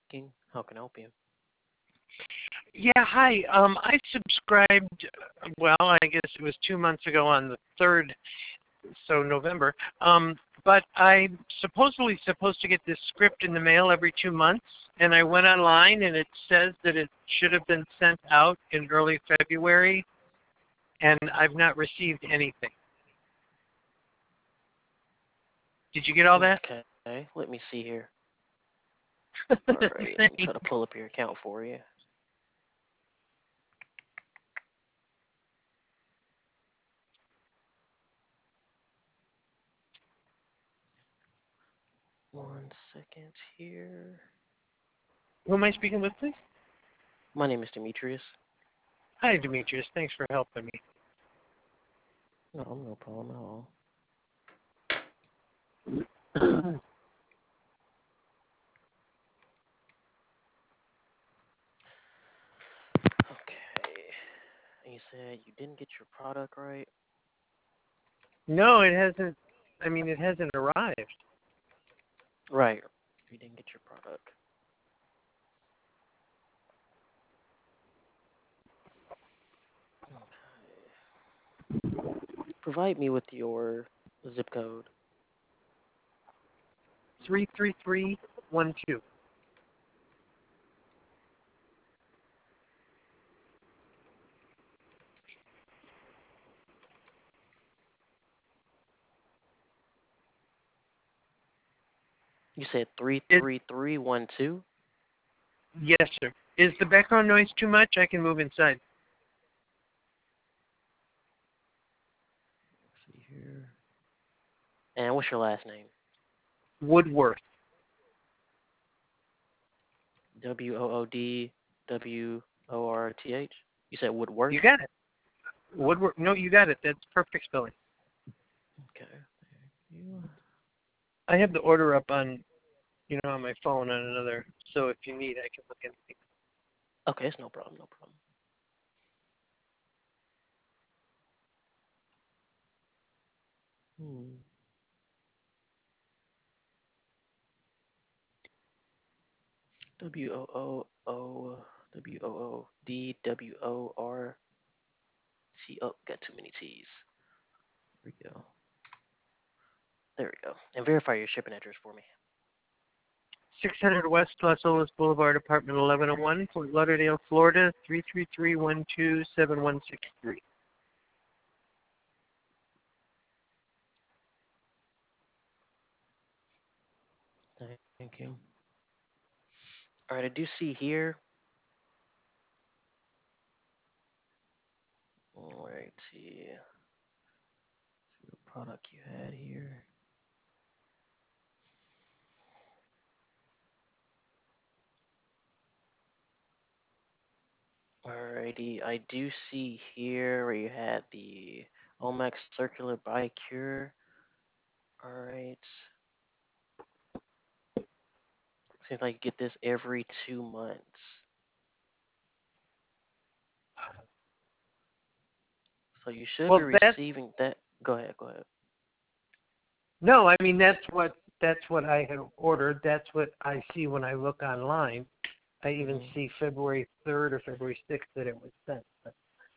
speaking. How can I help you? Yeah, hi. I subscribed, well, I guess it was 2 months ago on the 3rd, so November. But I'm supposedly supposed to get this script in the mail every 2 months, and I went online and it says that it should have been sent out in early February, and I've not received anything. Did you get all that? Okay, let me see here. Alright, let me try to Thanks. pull up your account for you. One second here. Who am I speaking with, please? My name is Demetrius. Hi, Demetrius. Thanks for helping me. No problem at all. Okay. And you said you didn't get your product right? No, it hasn't. I mean, it hasn't arrived. Right. You didn't get your product. Provide me with your zip code. 33312. You said Is 33312? Yes, sir. Is the background noise too much? I can move inside. Let's see here. And what's your last name? Woodworth. Woodworth? You said Woodworth? You got it. Woodworth. No, you got it. That's perfect spelling. Okay. You. I have the order up on, on my phone on another. So if you need, I can look at it. Okay, it's no problem, no problem. Hmm. Woodworth. Oh, got too many T's. There we go. There we go. And verify your shipping address for me. 600 West Los Olas Boulevard, apartment 1101, Fort Lauderdale, Florida, 333127163. Thank you. All right, I do see here. All right, see what product you had here. Alrighty, I do see here where you had the Omax Circular Bicure. Alright. Seems like you get this every 2 months. So you should be Well, receiving that. Go ahead, go ahead. no, I mean that's what I had ordered. That's what I see when I look online. I even see February 3rd or February 6th that it was sent. But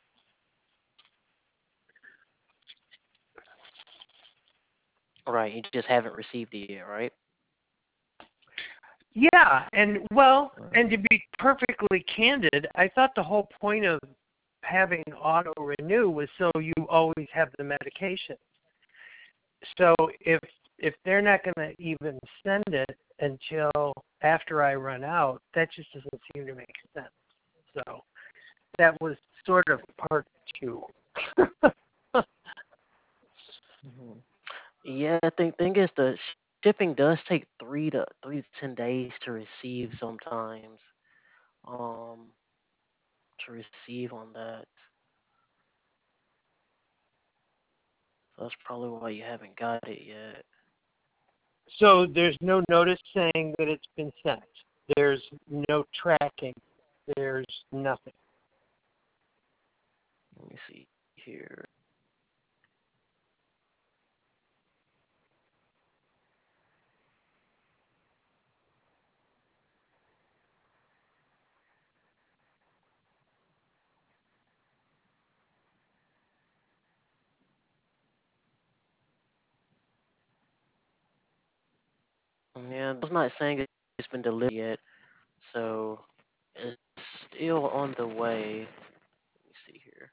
Right, you just haven't received it yet, right? yeah, and to be perfectly candid, I thought the whole point of having auto renew was so you always have the medication. So if they're not going to even send it until after I run out, that just doesn't seem to make sense. So that was sort of part two. Yeah, I think thing is the shipping does take 3 to 10 days to receive sometimes. Um, to receive on that. So that's probably why you haven't got it yet. So there's no notice saying that it's been sent. There's no tracking. There's nothing. Let me see here. Yeah, it's not saying it's been delivered yet, so it's still on the way. Let me see here.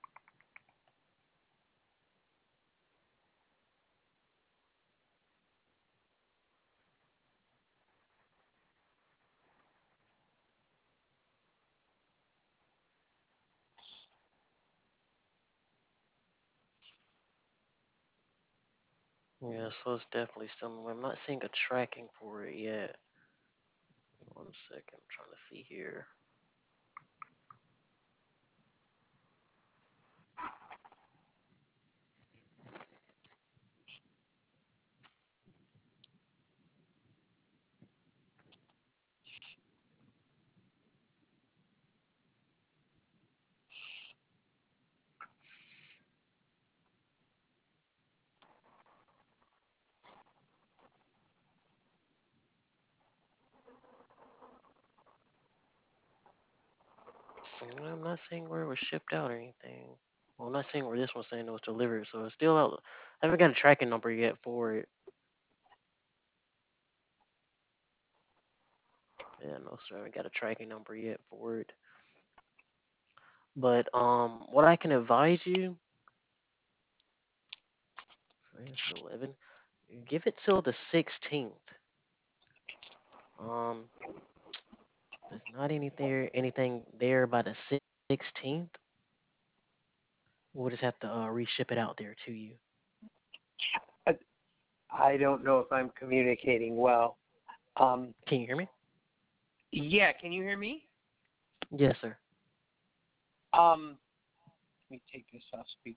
Yeah, so it's definitely still on the way. I'm not seeing a tracking for it yet. 1 second, I'm trying to see here. I'm not seeing where it was shipped out or anything. Well, I'm not seeing where this one's saying it was delivered, so it's still out. I haven't got a tracking number yet for it. Yeah, no, sir, I haven't got a tracking number yet for it. But what I can advise you, it's 11. Give it till the 16th. Um, there's not anything there by the 16th. We'll just have to reship it out there to you. I don't know if I'm communicating well. Can you hear me? Yeah, can you hear me? Yes, sir. Let me take this off speaker.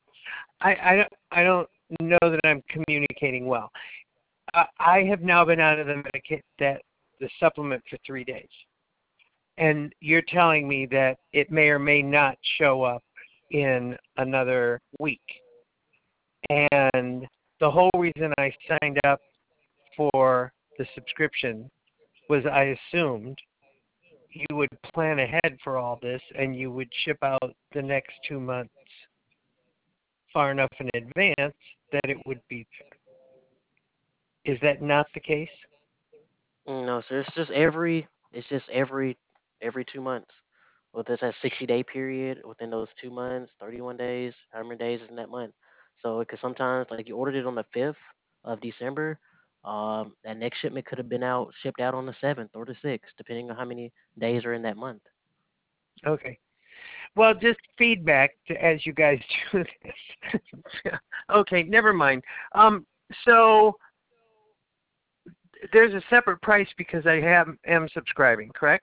I don't know that I'm communicating well. I have now been out of the supplement for 3 days, and you're telling me that it may or may not show up in another week. And the whole reason I signed up for the subscription was I assumed you would plan ahead for all this and you would ship out the next 2 months far enough in advance that it would be there. Is that not the case? No, sir. It's just every 2 months. Well, there's a 60-day period within those 2 months, 31 days, how many days is in that month. So, because sometimes, like you ordered it on the 5th of December, that next shipment could have been shipped out on the 7th or the 6th, depending on how many days are in that month. Okay. Well, just feedback as you guys do this. Okay, never mind. So there's a separate price because I am subscribing, correct?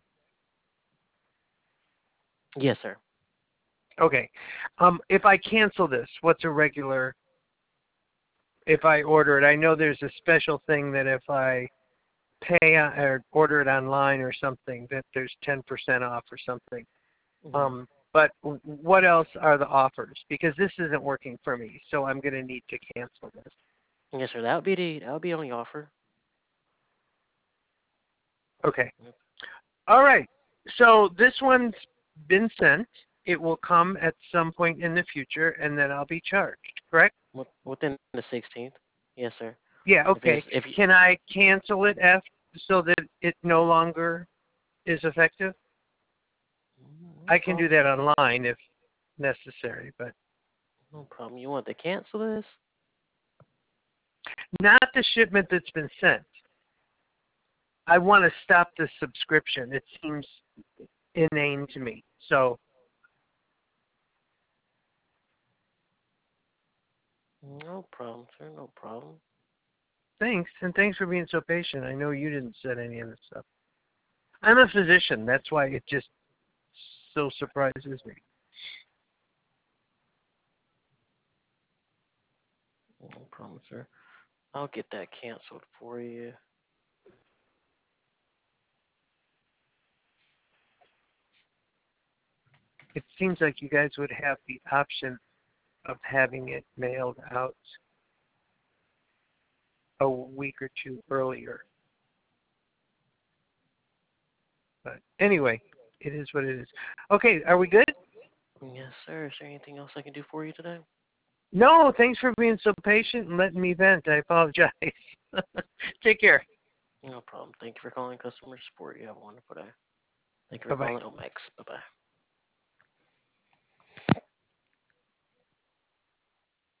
Yes, sir. Okay. If I cancel this, what's a regular? If I order it, I know there's a special thing that if I pay or order it online or something, that there's 10% off or something. Hmm. But what else are the offers? Because this isn't working for me, so I'm going to need to cancel this. Yes, sir. That would be on the offer. Okay. All right. So this one's been sent. It will come at some point in the future, and then I'll be charged. Correct? Within the 16th. Yes, sir. Yeah. If it's Okay. if you, Can I cancel it so that it no longer is effective? no I can do problem, that sir. online if necessary, but No problem. You want to cancel this? not the shipment that's been sent. I want to stop the subscription. It seems inane to me. So No problem, sir. No problem. thanks, and thanks for being so patient. I know you didn't set any of this stuff. I'm a physician. That's why it just so surprises me. No problem, sir. I'll get that canceled for you. It seems like you guys would have the option of having it mailed out a week or two earlier. But anyway, it is what it is. Okay, are we good? Yes, sir. Is there anything else I can do for you today? No, thanks for being so patient and letting me vent. I apologize. Take care. No problem. Thank you for calling customer support. You have a wonderful day. Thank you for Bye bye. calling Omex. Bye bye.